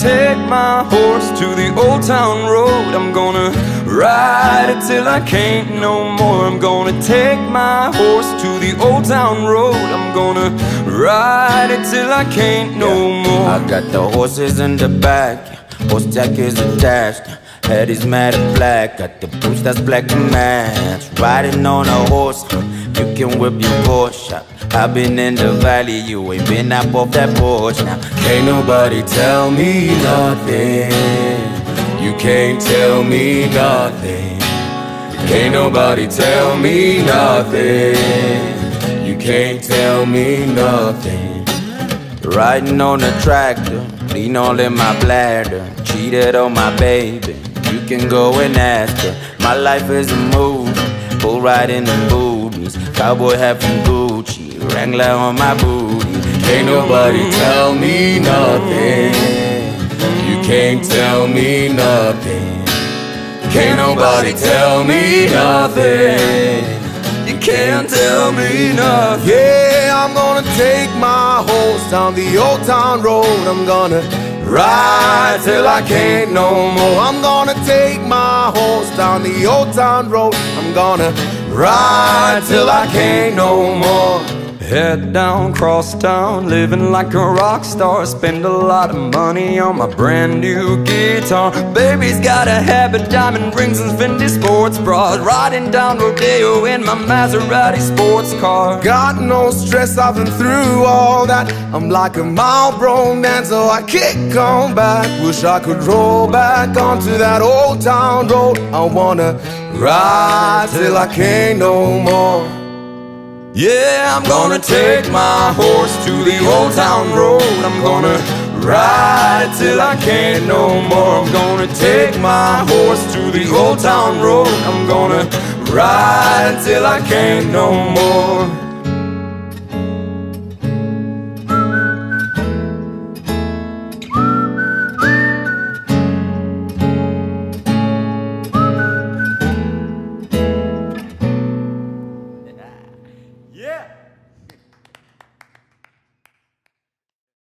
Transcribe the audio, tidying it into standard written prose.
take my horse to the old town road. I'm gonna ride it till I can't no more. I'm gonna take my horse to the old town road. I'm gonna ride it till I can't no more. I got the horses in the back, horse jack is attached, head is matted black, got the boots that's black to match. Riding on a horse, you can whip your Porsche. I've been in the valley, you ain't been up off that porch. Now can't nobody tell me nothing. You can't tell me nothing. Can't nobody tell me nothing. You can't tell me nothing. Riding on a tractor, lean all in my bladder, cheated on my baby, you can go and ask her. My life is a movie, bull riding the boobies, cowboy hat from Gucci, Wrangler on my booty. Can't nobody tell me nothing. You can't tell me nothing. Can't nobody tell me nothing. You can't tell me nothing. Yeah, I'm gonna take my horse down the old town road. I'm gonna ride till I can't no more. I'm gonna take my horse down the old town road. I'm gonna ride till I can't no more. Head down, cross town, living like a rock star. Spend a lot of money on my brand new guitar. Baby's got a habit, diamond rings and Fendi sports bras. Riding down Rodeo in my Maserati sports car. Got no stress, I've been through all that. I'm like a Marlboro man, so I kick on back. Wish I could roll back onto that old town road. I wanna ride till I can't no more. Yeah, I'm gonna take my horse to the old town road. I'm gonna ride till I can't no more. I'm gonna take my horse to the old town road. I'm gonna ride till I can't no more.